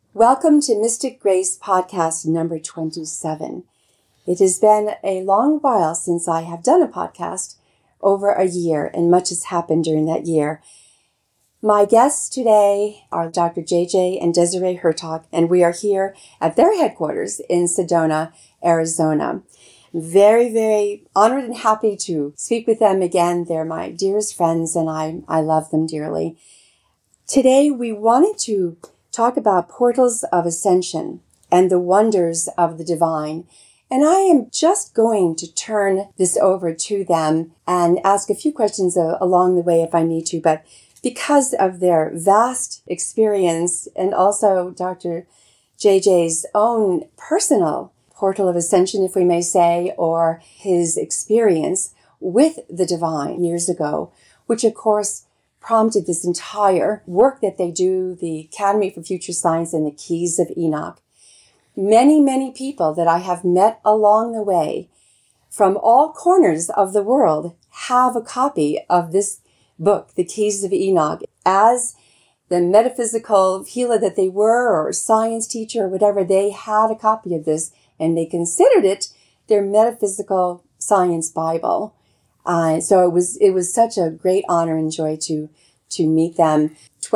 Welcome to Mystic Grace podcast number 27. It has been a long while since I have done a podcast, over a year, and much has happened during that year. My guests today are Dr. JJ and Desiree Hertog, and we are here at their headquarters in Sedona, Arizona. Very, very honored and happy to speak with them again. They're my dearest friends, and I love them dearly. Today, we wanted to talk about portals of ascension and the wonders of the divine. And I am just going to turn this over to them and ask a few questions along the way if I need to. But because of their vast experience and also Dr. JJ's own personal portal of ascension, if we may say, or his experience with the divine years ago, which of course prompted this entire work that they do, the Academy for Future Science and the Keys of Enoch. Many, many people that I have met along the way from all corners of the world have a copy of this book, The Keys of Enoch. As the metaphysical healer that they were, or science teacher, or whatever, they had a copy of this, and they considered it their metaphysical science Bible. So it was such a great honor and joy to meet them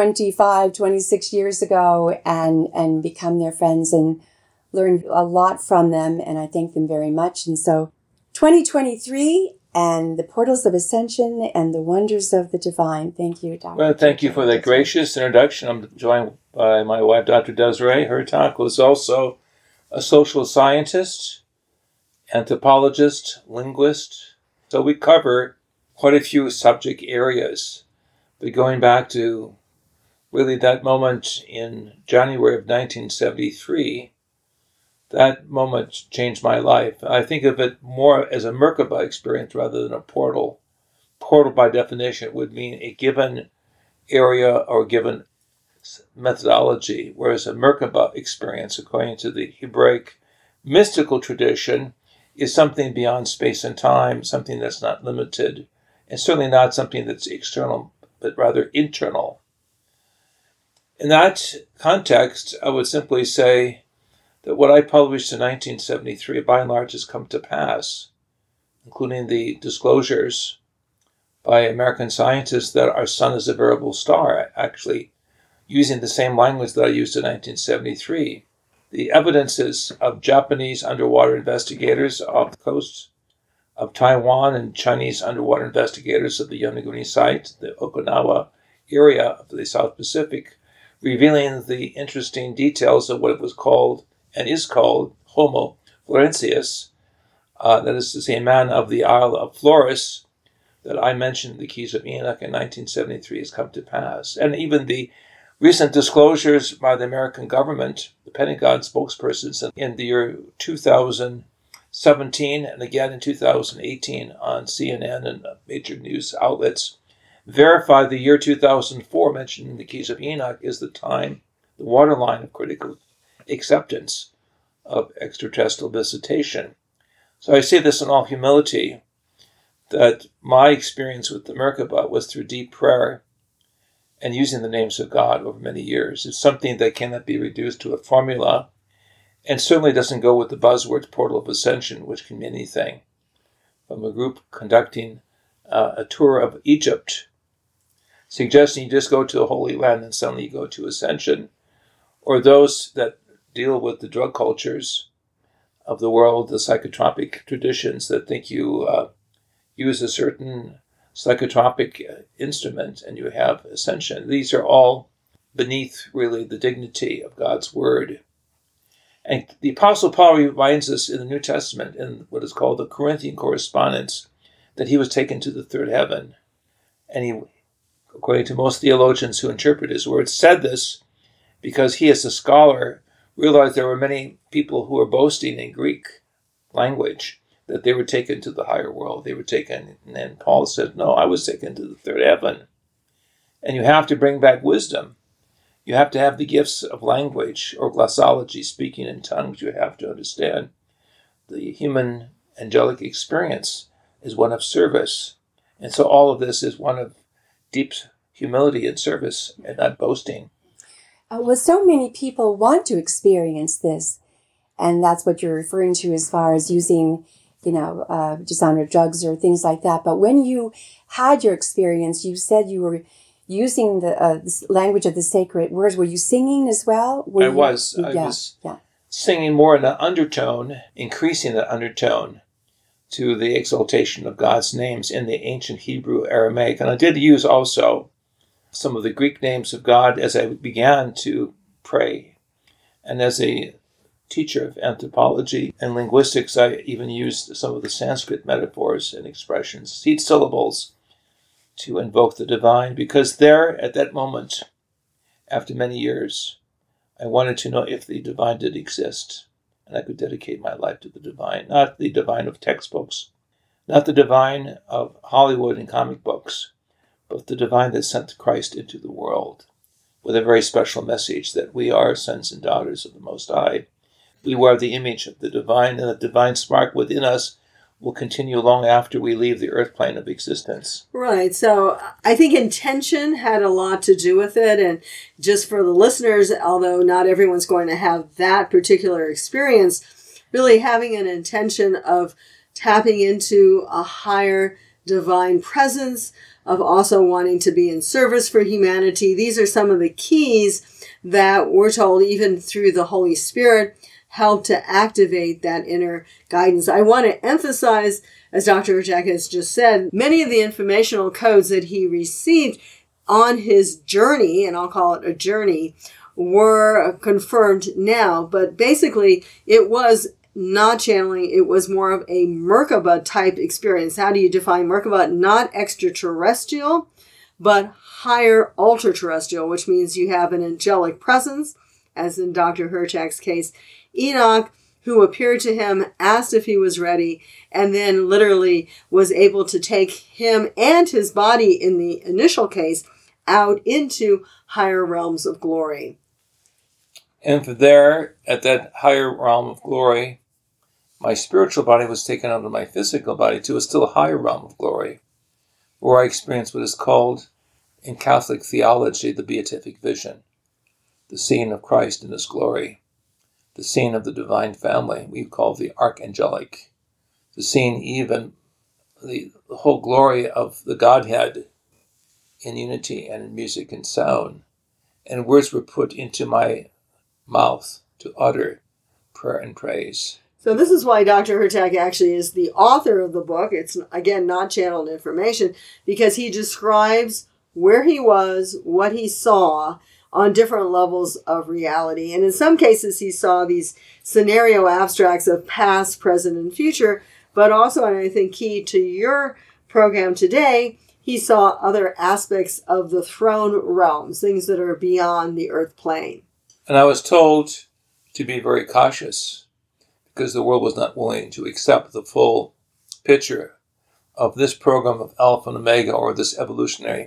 26 years ago and become their friends and learn a lot from them. And I thank them very much. And so 2023 and the portals of ascension and the wonders of the divine. Thank you, Dr. Well, thank you for that gracious introduction. I'm joined by my wife, Dr. Desiree Hertog, who is also a social scientist, anthropologist, linguist. So we cover quite a few subject areas. But going back to really that moment in January of 1973, that moment changed my life. I think of it more as a Merkaba experience rather than a portal. Portal, by definition, would mean a given area or given methodology, whereas a Merkaba experience, according to the Hebraic mystical tradition, is something beyond space and time, something that's not limited, and certainly not something that's external, but rather internal. In that context, I would simply say that what I published in 1973, by and large, has come to pass, including the disclosures by American scientists that our sun is a variable star, actually using the same language that I used in 1973. The evidences of Japanese underwater investigators off the coast of Taiwan and Chinese underwater investigators of the Yonaguni site, the Okinawa area of the South Pacific, revealing the interesting details of what was called and is called Homo florensis, that is to say, a man of the Isle of Flores, that I mentioned in the Keys of Enoch in 1973 has come to pass. And even the recent disclosures by the American government, the Pentagon spokespersons in the year 2017 and again in 2018 on CNN and major news outlets, verified the year 2004 mentioned in the Keys of Enoch is the time, the waterline of critical acceptance of extraterrestrial visitation. So I say this in all humility, that my experience with the Merkaba was through deep prayer and using the names of God over many years. It's something that cannot be reduced to a formula, and certainly doesn't go with the buzzword portal of ascension, which can mean anything. From a group conducting a tour of Egypt, suggesting you just go to the Holy Land and suddenly you go to ascension, or those that deal with the drug cultures of the world, the psychotropic traditions that think you use a certain psychotropic instrument and you have ascension. These are all beneath really the dignity of God's word. And the Apostle Paul reminds us in the New Testament, in what is called the Corinthian correspondence, that he was taken to the third heaven. And he, according to most theologians who interpret his words, said this because he, as a scholar, realized there were many people who were boasting in Greek language that they were taken to the higher world. They were taken, and Paul said, no, I was taken to the third heaven. And you have to bring back wisdom. You have to have the gifts of language or glossology, speaking in tongues. You have to understand the human angelic experience is one of service. And so all of this is one of deep humility and service and not boasting. Well, so many people want to experience this, and that's what you're referring to as far as using, designer drugs or things like that. But when you had your experience, you said you were using the language of the sacred words. Were you singing as well? I was singing more in an undertone, increasing the undertone to the exaltation of God's names in the ancient Hebrew Aramaic. And I did use also some of the Greek names of God as I began to pray. And as a teacher of anthropology and linguistics, I even used some of the Sanskrit metaphors and expressions, seed syllables, to invoke the divine, because there, at that moment, after many years, I wanted to know if the divine did exist, and I could dedicate my life to the divine, not the divine of textbooks, not the divine of Hollywood and comic books, but the divine that sent Christ into the world with a very special message that we are sons and daughters of the Most High. We wear the image of the divine, and the divine spark within us will continue long after we leave the earth plane of existence. Right. So I think intention had a lot to do with it. And just for the listeners, although not everyone's going to have that particular experience, really having an intention of tapping into a higher divine presence, of also wanting to be in service for humanity. These are some of the keys that we're told, even through the Holy Spirit, help to activate that inner guidance. I want to emphasize, as Dr. Hrcak has just said, many of the informational codes that he received on his journey, and I'll call it a journey, were confirmed now. But basically, it was not channeling, it was more of a Merkaba type experience. How do you define Merkaba? Not extraterrestrial, but higher ultra-terrestrial, which means you have an angelic presence, as in Dr. Hrcak's case. Enoch, who appeared to him, asked if he was ready, and then literally was able to take him and his body, in the initial case, out into higher realms of glory. And from there, at that higher realm of glory, my spiritual body was taken out of my physical body to a still higher realm of glory, where I experienced what is called, in Catholic theology, the beatific vision, the seeing of Christ in his glory, the seeing of the divine family, we call the archangelic, the seeing even the whole glory of the Godhead in unity and in music and sound. And words were put into my mouth to utter prayer and praise. So this is why Dr. Hrcak actually is the author of the book. It's, again, not channeled information, because he describes where he was, what he saw on different levels of reality. And in some cases, he saw these scenario abstracts of past, present, and future. But also, and I think key to your program today, he saw other aspects of the throne realms, things that are beyond the earth plane. And I was told to be very cautious, because the world was not willing to accept the full picture of this program of Alpha and Omega, or this evolutionary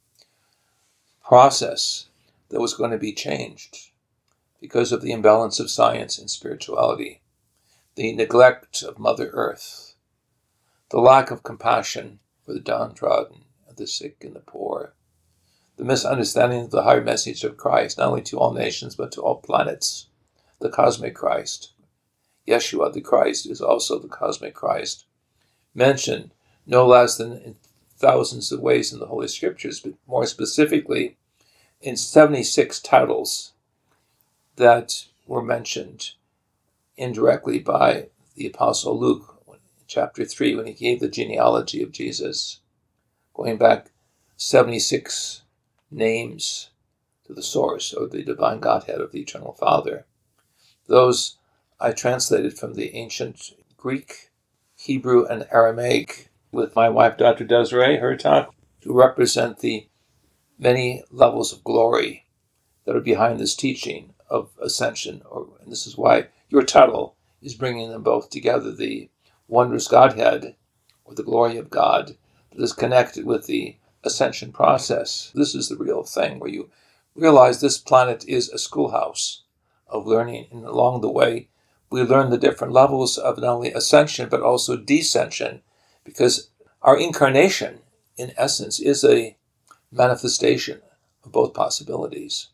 process that was going to be changed because of the imbalance of science and spirituality, the neglect of Mother Earth, the lack of compassion for the downtrodden, the sick and the poor, the misunderstanding of the higher message of Christ, not only to all nations, but to all planets, the cosmic Christ. Yeshua the Christ is also the cosmic Christ, mentioned no less than in thousands of ways in the Holy Scriptures, but more specifically in 76 titles that were mentioned indirectly by the Apostle Luke, in chapter 3, when he gave the genealogy of Jesus, going back 76 names to the source, or the divine Godhead of the Eternal Father. Those I translated from the ancient Greek, Hebrew, and Aramaic with my wife, Dr. Desiree Hrcak, to represent the many levels of glory that are behind this teaching of ascension. And this is why your title is bringing them both together, the wondrous Godhead, or the glory of God, that is connected with the ascension process. This is the real thing, where you realize this planet is a schoolhouse of learning, and along the way, we learn the different levels of not only ascension, but also descension, because our incarnation, in essence, is a manifestation of both possibilities.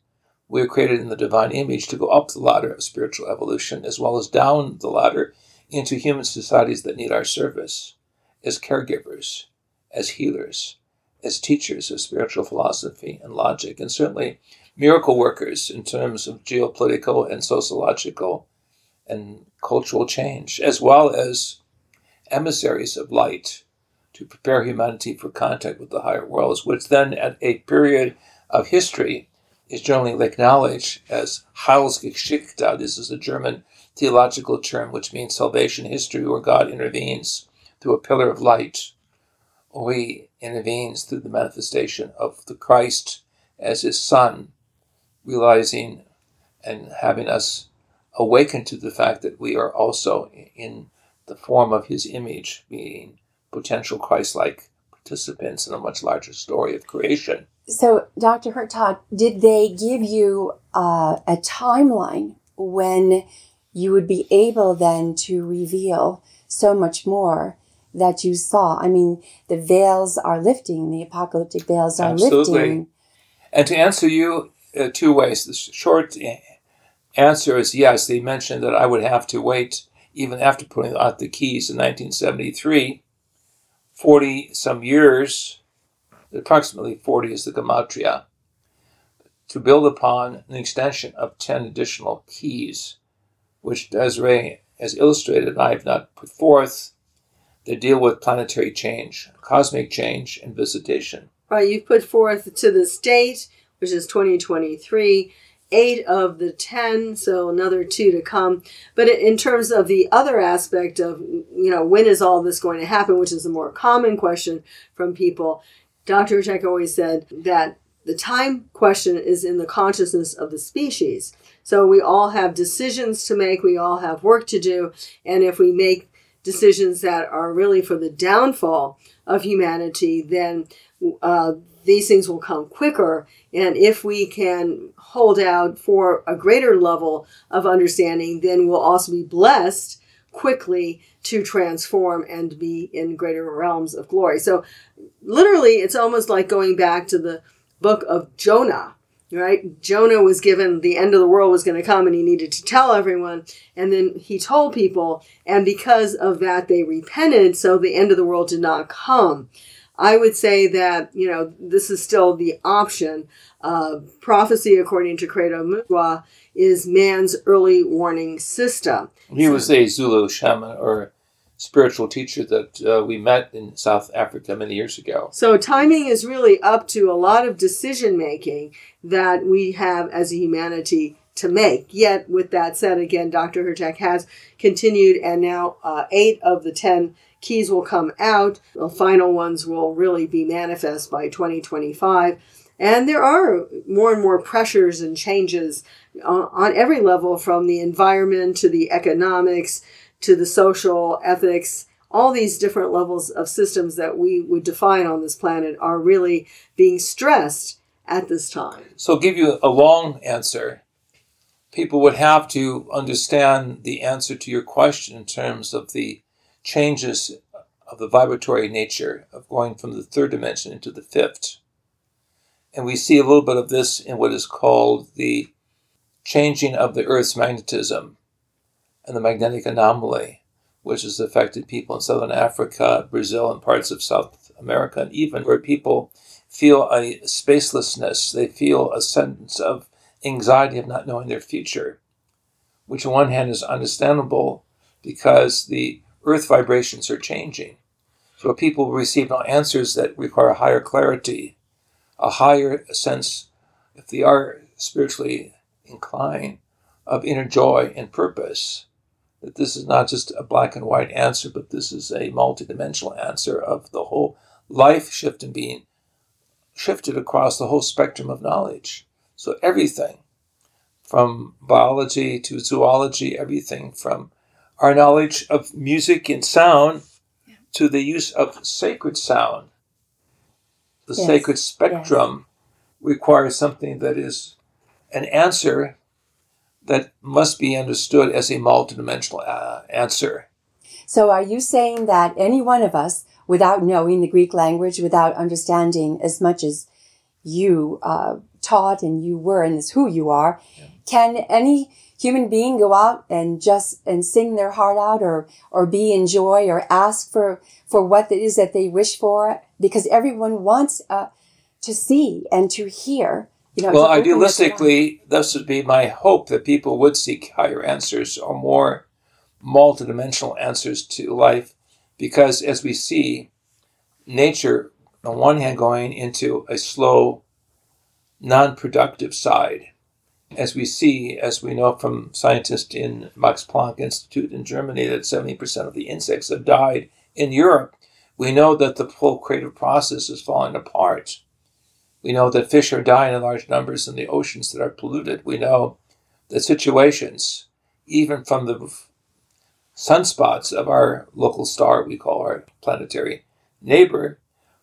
we are created in the divine image to go up the ladder of spiritual evolution as well as down the ladder into human societies that need our service as caregivers, as healers, as teachers of spiritual philosophy and logic, and certainly miracle workers in terms of geopolitical and sociological and cultural change, as well as emissaries of light to prepare humanity for contact with the higher worlds, which then at a period of history is generally acknowledged as Heilsgeschichte. This is a German theological term which means salvation history, where God intervenes through a pillar of light, or he intervenes through the manifestation of the Christ as his Son, realizing and having us awaken to the fact that we are also in the form of his image, being potential Christ-like participants in a much larger story of creation. So, Dr. Hertog, did they give you a timeline when you would be able then to reveal so much more that you saw? I mean, the veils are lifting, the apocalyptic veils are lifting. And to answer you two ways. The short answer is yes. They mentioned that I would have to wait, even after putting out the keys in 1973, 40-some years, approximately 40 is the gematria, to build upon an extension of 10 additional keys, which Desiree has illustrated and I have not put forth, that deal with planetary change, cosmic change, and visitation. Right, you've put forth to the state, which is 2023, 8 of the 10, so another 2 to come. But in terms of the other aspect of, when is all this going to happen, which is a more common question from people, Dr. Hertog always said that the time question is in the consciousness of the species. So we all have decisions to make, we all have work to do, and if we make decisions that are really for the downfall of humanity, then these things will come quicker. And if we can hold out for a greater level of understanding, then we'll also be blessed quickly to transform and be in greater realms of glory. So literally, it's almost like going back to the book of Jonah, right? Jonah was given the end of the world was going to come and he needed to tell everyone. And then he told people, and because of that, they repented. So the end of the world did not come. I would say that, this is still the option. Prophecy, according to Credo Mutwa, is man's early warning system. He was a Zulu shaman or spiritual teacher that we met in South Africa many years ago. So timing is really up to a lot of decision making that we have as a humanity to make. Yet, with that said, again, Dr. Hertog has continued, and now 8 of the 10 keys will come out. The final ones will really be manifest by 2025. And there are more and more pressures and changes on every level, from the environment to the economics to the social ethics. All these different levels of systems that we would define on this planet are really being stressed at this time. So I'll give you a long answer. People would have to understand the answer to your question in terms of the changes of the vibratory nature of going from the third dimension into the fifth. And we see a little bit of this in what is called the changing of the Earth's magnetism and the magnetic anomaly, which has affected people in Southern Africa, Brazil, and parts of South America, and even where people feel a spacelessness. They feel a sense of anxiety of not knowing their future, which on one hand is understandable because the Earth vibrations are changing. So people receive now answers that require higher clarity, a higher sense, if they are spiritually inclined, of inner joy and purpose. That this is not just a black and white answer, but this is a multidimensional answer of the whole life shift and being shifted across the whole spectrum of knowledge. So everything from biology to zoology, everything from our knowledge of music and sound to the use of sacred sound. The sacred spectrum requires something that is an answer that must be understood as a multidimensional answer. So are you saying that any one of us, without knowing the Greek language, without understanding as much as you taught and you were, and it's who you are. Yeah. Can any human being go out and sing their heart out or be in joy or ask for what it is that they wish for? Because everyone wants to see and to hear. Well, idealistically, this would be my hope, that people would seek higher answers or more multidimensional answers to life, because as we see nature, on one hand, going into a slow, non-productive side, as we know from scientists in Max Planck Institute in Germany, that 70% of the insects have died. In Europe, we know that the whole creative process is falling apart. We know that fish are dying in large numbers in the oceans that are polluted. We know that situations, even from the sunspots of our local star, we call our planetary neighbor,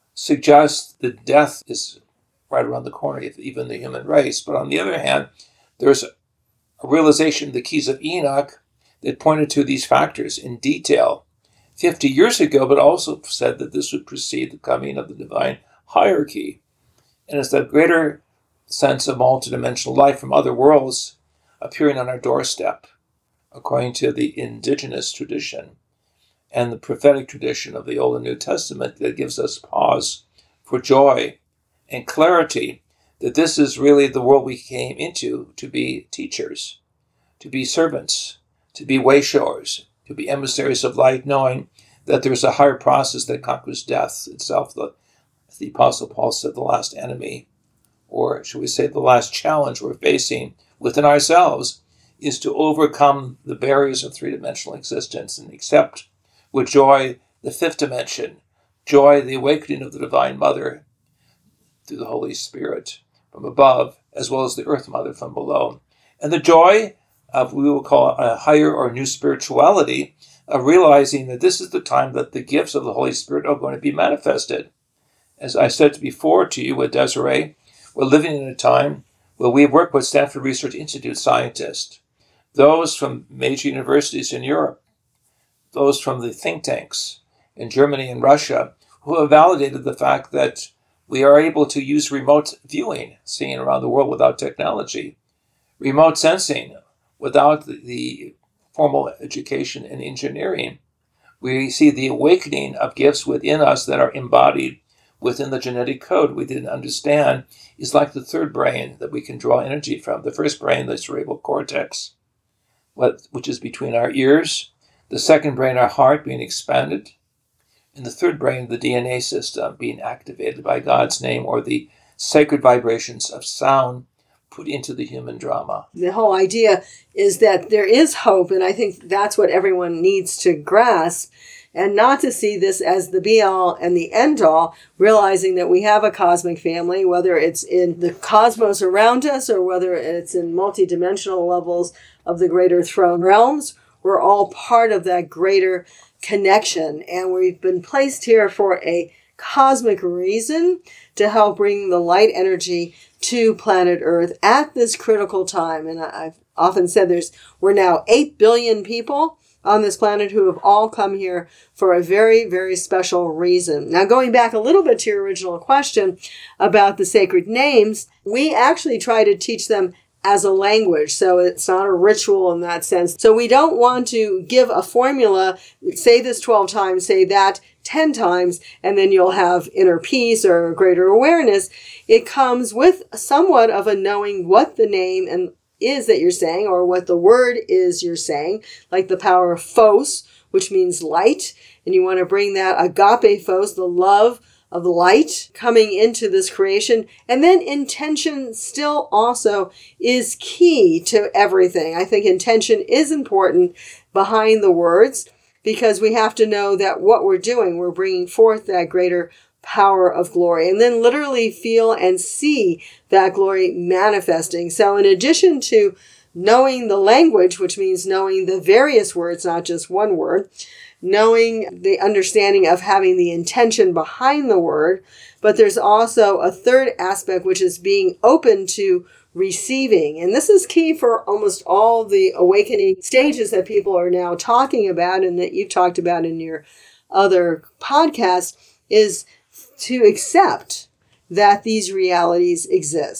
suggest that death is right around the corner, even the human race. But on the other hand, there's a realization of the Keys of Enoch that pointed to these factors in detail 50 years ago, but also said that this would precede the coming of the divine hierarchy. And it's that greater sense of multidimensional life from other worlds appearing on our doorstep, according to the indigenous tradition and the prophetic tradition of the Old and New Testament, that gives us pause for joy and clarity that this is really the world we came into, to be teachers, to be servants, to be wayshowers, to be emissaries of light, knowing that there's a higher process that conquers death itself. The Apostle Paul said the last enemy, or should we say the last challenge we're facing within ourselves, is to overcome the barriers of three-dimensional existence and accept with joy the fifth dimension, joy, the awakening of the Divine Mother through the Holy Spirit from above, as well as the Earth Mother from below. And the joy of, we will call it, a higher or new spirituality, of realizing that this is the time that the gifts of the Holy Spirit are going to be manifested. As I said before to you with Desiree, we're living in a time where we work with Stanford Research Institute scientists, those from major universities in Europe, those from the think tanks in Germany and Russia, who have validated the fact that we are able to use remote viewing, seeing around the world without technology, remote sensing without the formal education in engineering. We see the awakening of gifts within us that are embodied within the genetic code we didn't understand, is like the third brain that we can draw energy from. The first brain, the cerebral cortex, which is between our ears. The second brain, our heart, being expanded. And the third brain, the DNA system, being activated by God's name, or the sacred vibrations of sound put into the human drama. The whole idea is that there is hope, and I think that's what everyone needs to grasp, and not to see this as the be-all and the end-all, realizing that we have a cosmic family, whether it's in the cosmos around us or whether it's in multidimensional levels of the greater throne realms. We're all part of that greater connection, and we've been placed here for a cosmic reason to help bring the light energy to planet Earth at this critical time. And I've often said we're now 8 billion people on this planet who have all come here for a very, very special reason. Now, going back a little bit to your original question about the sacred names, we actually try to teach them as a language. So it's not a ritual in that sense. So we don't want to give a formula, say this 12 times, say that 10 times, and then you'll have inner peace or greater awareness. It comes with somewhat of a knowing what the name is that you're saying, or what the word is you're saying, like the power of phos, which means light. And you want to bring that agape phos, the love of the light, coming into this creation. And then intention still also is key to everything. I think intention is important behind the words, because we have to know that what we're doing, we're bringing forth that greater power of glory, and then literally feel and see that glory manifesting. So in addition to knowing the language, which means knowing the various words, not just one word, knowing the understanding of having the intention behind the word, but there's also a third aspect, which is being open to receiving. And this is key for almost all the awakening stages that people are now talking about, and that you've talked about in your other podcasts, is to accept that these realities exist.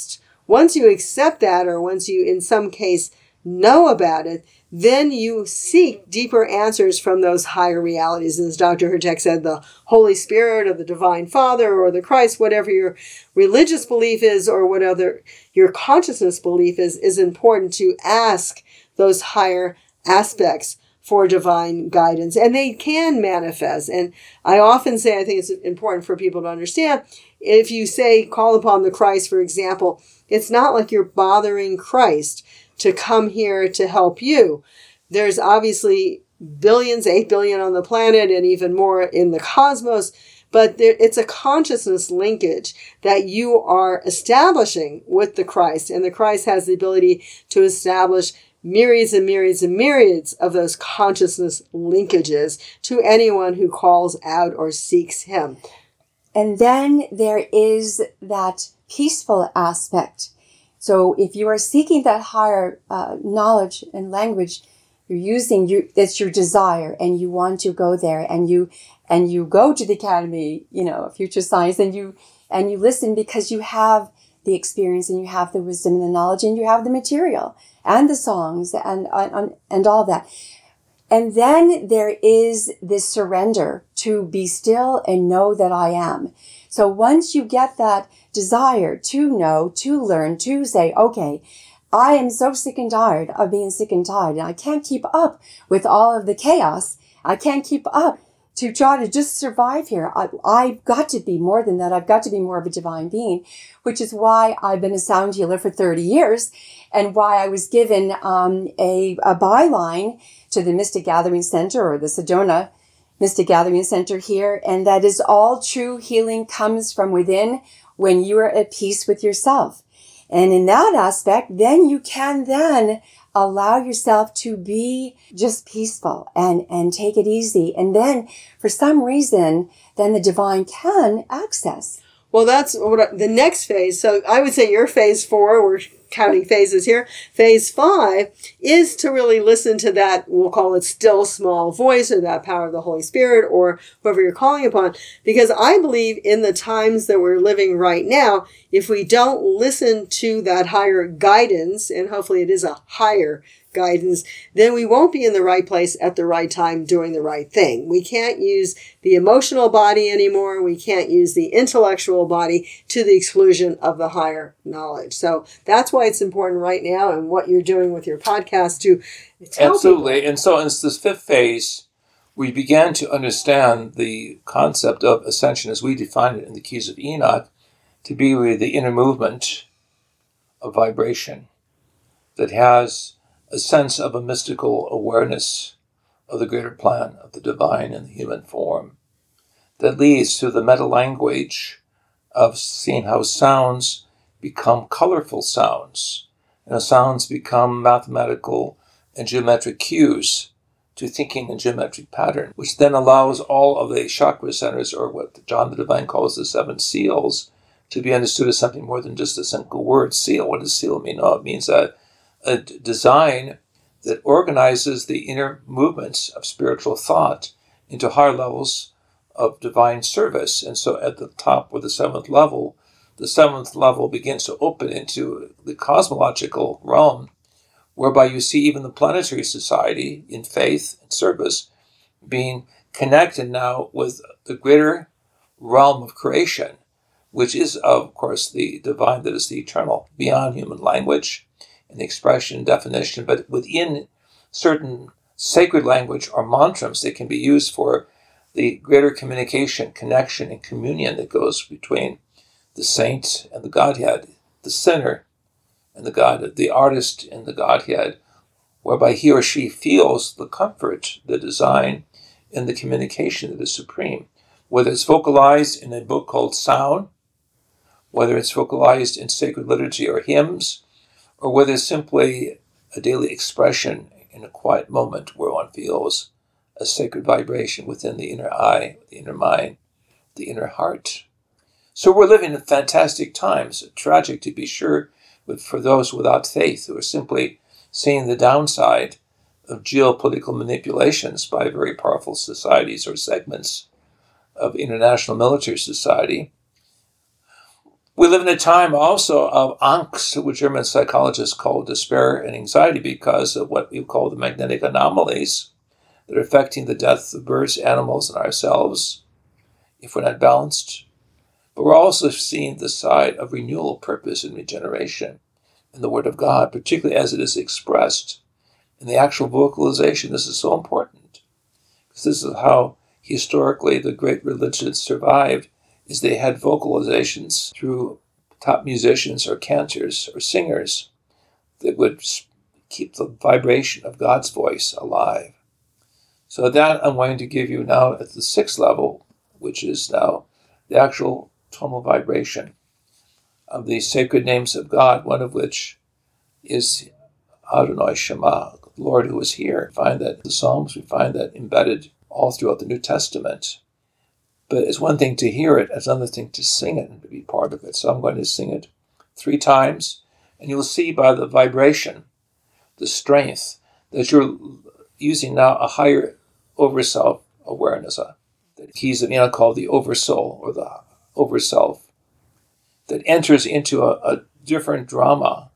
once you accept that, or once you, in some case, know about it, then you seek deeper answers from those higher realities. As Dr. Hertek said, the Holy Spirit or the Divine Father or the Christ, whatever your religious belief is or whatever your consciousness belief is important to ask those higher aspects for divine guidance. And they can manifest. And I often say, I think it's important for people to understand, if you say, call upon the Christ, for example, it's not like you're bothering Christ to come here to help you. There's obviously billions, 8 billion on the planet and even more in the cosmos, but it's a consciousness linkage that you are establishing with the Christ. And the Christ has the ability to establish myriads and myriads and myriads of those consciousness linkages to anyone who calls out or seeks him. And then there is that peaceful aspect. So if you are seeking that higher knowledge and language, you're using that's your desire, and you want to go there, and you go to the Academy, Future Science, and you listen because you have the experience, and you have the wisdom and the knowledge, and you have the material and the songs and all that. And then there is this surrender to be still and know that I am. So once you get that desire to know, to learn, to say, okay, I am so sick and tired of being sick and tired, and I can't keep up with all of the chaos. I can't keep up to try to just survive here. I've got to be more than that. I've got to be more of a divine being, which is why I've been a sound healer for 30 years and why I was given a byline to the Mystic Gathering Center, or the Sedona Mystic Gathering Center here. And that is all true healing comes from within when you are at peace with yourself. And in that aspect, then you can then allow yourself to be just peaceful and take it easy. And then for some reason, then the divine can access. Well, that's the next phase. So I would say you're phase 4. We're counting phases here. Phase 5 is to really listen to that, we'll call it still small voice, or that power of the Holy Spirit, or whoever you're calling upon. Because I believe in the times that we're living right now, if we don't listen to that higher guidance, and hopefully it is a higher guidance, then we won't be in the right place at the right time doing the right thing. We can't use the emotional body anymore. We can't use the intellectual body to the exclusion of the higher knowledge. So that's why it's important right now, and what you're doing with your podcast to tell Absolutely. people. And so in this 5th phase, we began to understand the concept of ascension as we define it in the Keys of Enoch to be really the inner movement of vibration that has a sense of a mystical awareness of the greater plan of the divine in the human form that leads to the meta-language of seeing how sounds become colorful sounds, and sounds become mathematical and geometric cues to thinking in geometric pattern, which then allows all of the chakra centers, or what John the Divine calls the 7 seals, to be understood as something more than just a simple word, seal. What does seal mean? No, it means a design that organizes the inner movements of spiritual thought into higher levels of divine service. And so at the top, with the 7th level begins to open into the cosmological realm, whereby you see even the planetary society in faith and service being connected now with the greater realm of creation, which is, of course, the divine, that is the eternal, beyond human language and expression and definition, but within certain sacred language or mantras that can be used for the greater communication, connection, and communion that goes between the saint and the Godhead, the sinner and the Godhead, the artist and the Godhead, whereby he or she feels the comfort, the design, and the communication that is supreme. Whether it's vocalized in a book called Sound, whether it's vocalized in sacred liturgy or hymns, or whether it's simply a daily expression in a quiet moment where one feels a sacred vibration within the inner eye, the inner mind, the inner heart. So we're living in fantastic times, tragic to be sure, but for those without faith who are simply seeing the downside of geopolitical manipulations by very powerful societies or segments of international military society. We live in a time also of Angst, which German psychologists call despair and anxiety, because of what we call the magnetic anomalies that are affecting the death of birds, animals, and ourselves if we're not balanced. But we're also seeing the side of renewal, purpose, and regeneration in the Word of God, particularly as it is expressed in the actual vocalization. This is so important, because this is how historically the great religions survived, is they had vocalizations through top musicians or cantors or singers that would keep the vibration of God's voice alive. So that I'm going to give you now at the 6th level, which is now the actual tonal vibration of the sacred names of God, one of which is Adonai Shema, Lord who is here. We find that in the Psalms, we find that embedded all throughout the New Testament. But it's one thing to hear it, it's another thing to sing it and to be part of it. So I'm going to sing it 3 times, and you'll see by the vibration, the strength, that you're using now a higher over-self awareness. The keys of Enoch called the oversoul, or the over-self, that enters into a different drama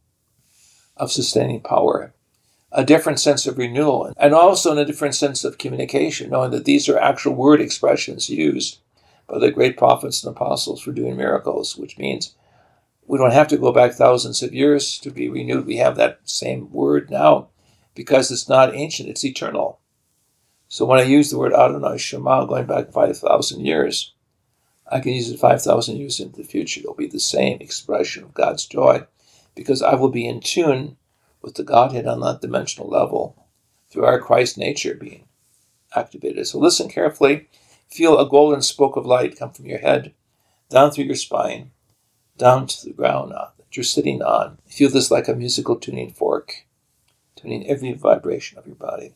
of sustaining power, a different sense of renewal, and also in a different sense of communication, knowing that these are actual word expressions used by the great prophets and apostles for doing miracles, which means we don't have to go back thousands of years to be renewed. We have that same word now because it's not ancient, it's eternal. So when I use the word Adonai Shema going back 5,000 years, I can use it 5,000 years into the future. It'll be the same expression of God's joy, because I will be in tune with the Godhead on that dimensional level through our Christ nature being activated. So listen carefully. Feel a golden spoke of light come from your head, down through your spine, down to the ground that you're sitting on. Feel this like a musical tuning fork, tuning every vibration of your body.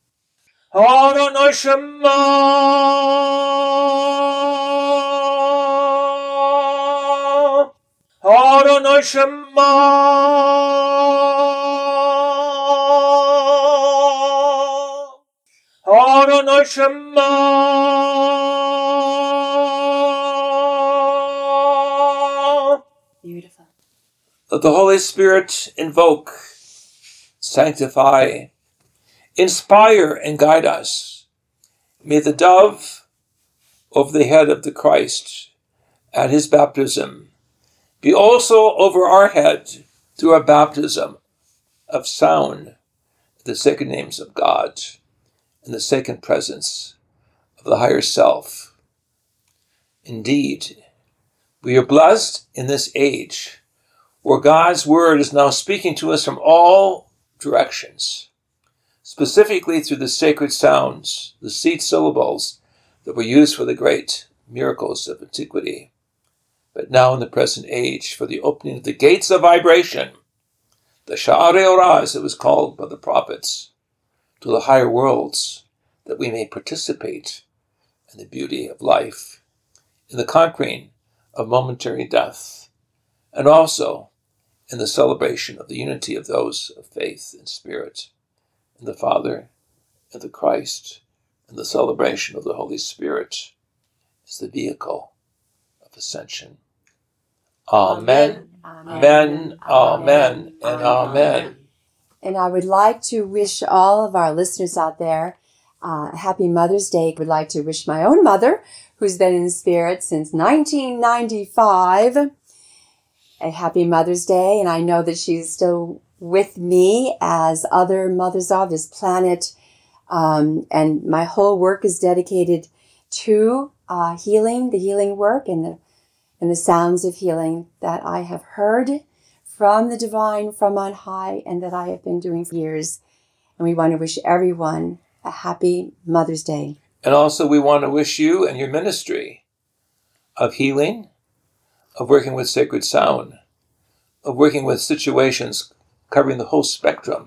Adonai Shema, Adonai Shema, Adonai Shema. Beautiful. Let the Holy Spirit invoke, sanctify, inspire, and guide us. May the dove over the head of the Christ at his baptism be also over our head through our baptism of sound, the sacred names of God, and the sacred presence of the higher self. Indeed, we are blessed in this age where God's word is now speaking to us from all directions, specifically through the sacred sounds, the seed syllables that were used for the great miracles of antiquity. But now in the present age, for the opening of the gates of vibration, the Sha'arei Orah, as it was called by the prophets, to the higher worlds, that we may participate in the beauty of life, in the conquering of momentary death, and also in the celebration of the unity of those of faith and spirit, in the Father, and the Christ, and the celebration of the Holy Spirit is the vehicle of ascension. Amen, amen, amen, and amen. And I would like to wish all of our listeners out there happy Mother's Day. I would like to wish my own mother, who's been in spirit since 1995, a happy Mother's Day. And I know that she's still with me, as other mothers of this planet. And my whole work is dedicated to healing, the healing work, and the sounds of healing that I have heard from the divine, from on high, and that I have been doing for years. And we want to wish everyone a happy Mother's Day. And also we want to wish you and your ministry of healing, of working with sacred sound, of working with situations covering the whole spectrum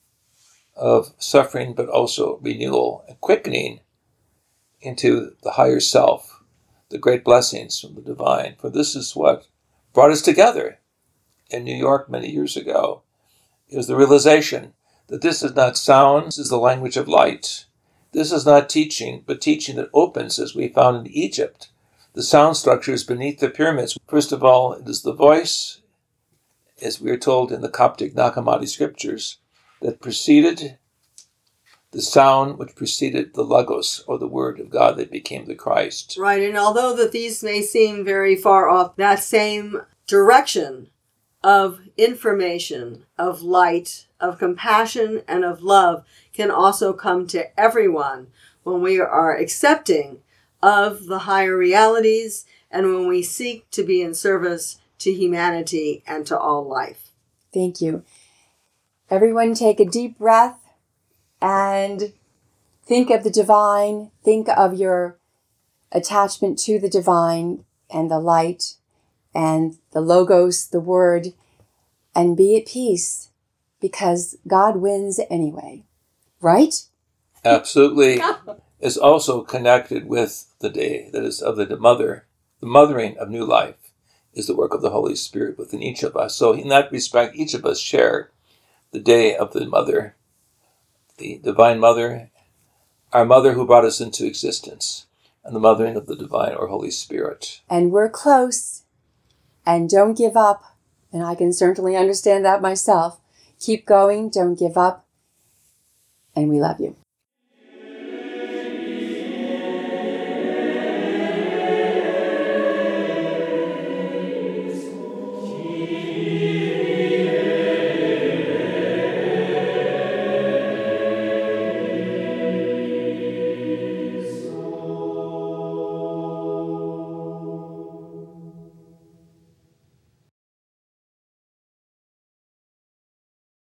of suffering, but also renewal and quickening into the higher self, the great blessings from the divine. For this is what brought us together in New York many years ago. It was the realization that this is not sound, this is the language of light. This is not teaching, but teaching that opens, as we found in Egypt, the sound structures beneath the pyramids. First of all, it is the voice, as we are told in the Coptic Nag Hammadi scriptures, that preceded the sound which preceded the Logos, or the Word of God that became the Christ. Right, and although that these may seem very far off, that same direction of information, of light, of compassion, and of love can also come to everyone when we are accepting of the higher realities and when we seek to be in service to humanity and to all life. Thank you. Everyone take a deep breath and think of the divine. Think of your attachment to the divine and the light and the Logos, the Word, and be at peace because God wins anyway. Right? Absolutely. Is also connected with the day that is of the mother. The mothering of new life is the work of the Holy Spirit within each of us. So in that respect, each of us share the day of the mother, the divine mother, our mother who brought us into existence, and the mothering of the divine or Holy Spirit. And we're close. And don't give up. And I can certainly understand that myself. Keep going. Don't give up. And we love you.